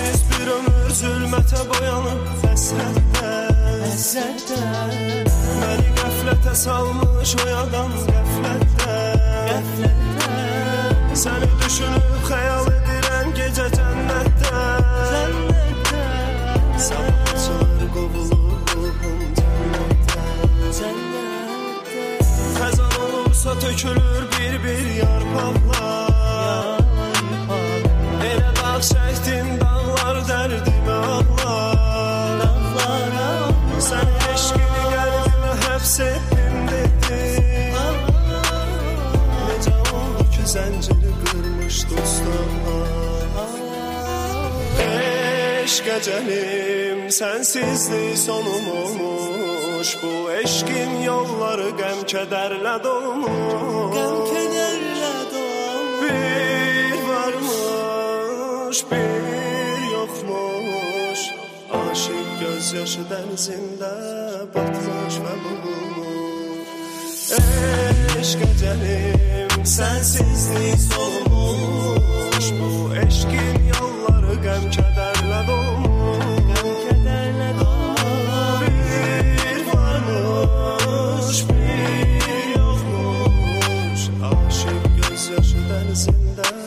Sənsiz bir ömür zülmətə boyanıb həsrətdən Məni qəflətə salmış oyadan qəflətdən Səni düşünüb xəyal edirəm gecə cənnətdən Sabah açılır qovulur ruhum cənnətdən Xəzan olursa tökülür bir yarpaqlar Elə dağ çəkdim dağlar dərdimə ağlar Sən eşqini qəlbimə həbs etdim dedim Necə oldu ki zənciri qırmış dostlar Eşq əcəlim sənsizlik sonum olmuş Bu eşqin yolları qəm-kədərlə dolmuş Bir varmış, bir yoxmuş Aşıq gözyaşı dənizində batmış və bulunur Eşq əcəlim sənsizlik solmuş Bu eşqin yolları qəm-kədərlə dolmuş Bir varmış, bir yoxmuş Aşıq gözyaşı dənizində